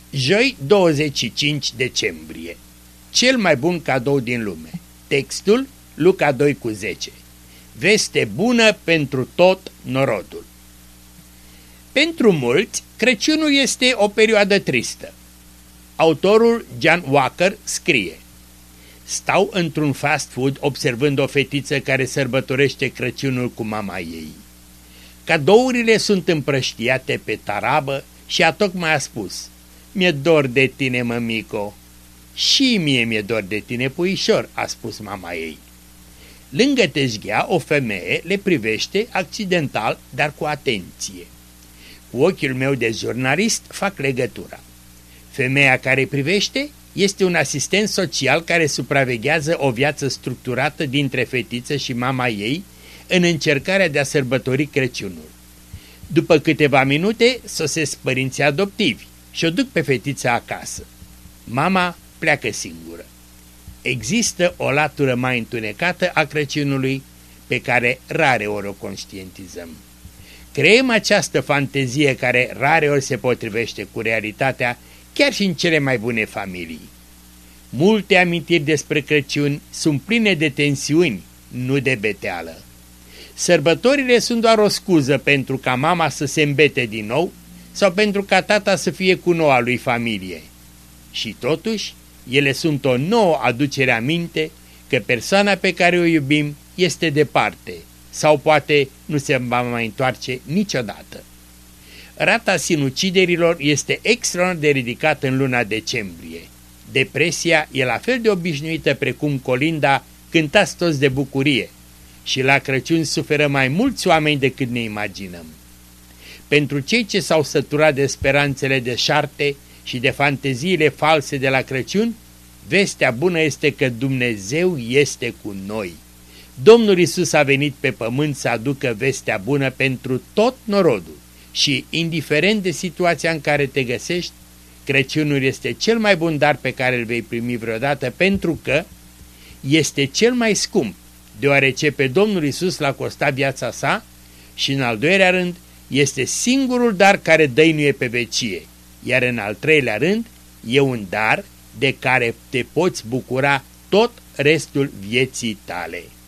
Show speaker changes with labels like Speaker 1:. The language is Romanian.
Speaker 1: Joi 25 decembrie. Cel mai bun cadou din lume. Textul Luca 2:10. Veste bună pentru tot norodul. Pentru mulți, Crăciunul este o perioadă tristă. Autorul John Walker scrie: stau într-un fast food observând o fetiță care sărbătorește Crăciunul cu mama ei. Cadourile sunt împrăștiate pe tarabă și ea tocmai a spus: mi-e dor de tine, mămico. Și mie mi-e dor de tine, puișor, a spus mama ei. Lângă teșghea, o femeie le privește accidental, dar cu atenție. Cu ochiul meu de jurnalist fac legătura. Femeia care privește este un asistent social care supraveghează o viață structurată dintre fetiță și mama ei în încercarea de a sărbători Crăciunul. După câteva minute sosesc părinții adoptivi și o duc pe fetița acasă. Mama pleacă singură. Există o latură mai întunecată a Crăciunului pe care rareori o conștientizăm. Creăm această fantezie care rareori se potrivește cu realitatea, chiar și în cele mai bune familii. Multe amintiri despre Crăciun sunt pline de tensiuni, nu de beteală. Sărbătorile sunt doar o scuză pentru ca mama să se îmbete din nou sau pentru ca tata să fie cu noua lui familie. Și totuși, ele sunt o nouă aducere aminte că persoana pe care o iubim este departe sau poate nu se va mai întoarce niciodată. Rata sinuciderilor este extraordinar de ridicată în luna decembrie. Depresia e la fel de obișnuită precum colinda "Cântați toți de bucurie" și la Crăciun suferă mai mulți oameni decât ne imaginăm. Pentru cei ce s-au săturat de speranțele deșarte și de fanteziile false de la Crăciun, vestea bună este că Dumnezeu este cu noi. Domnul Iisus a venit pe pământ să aducă vestea bună pentru tot norodul și, indiferent de situația în care te găsești, Crăciunul este cel mai bun dar pe care îl vei primi vreodată, pentru că este cel mai scump, deoarece pe Domnul Iisus l-a costat viața sa și, în al doilea rând, este singurul dar care dăinuie pe vecie, iar în al treilea rând, e un dar de care te poți bucura tot restul vieții tale.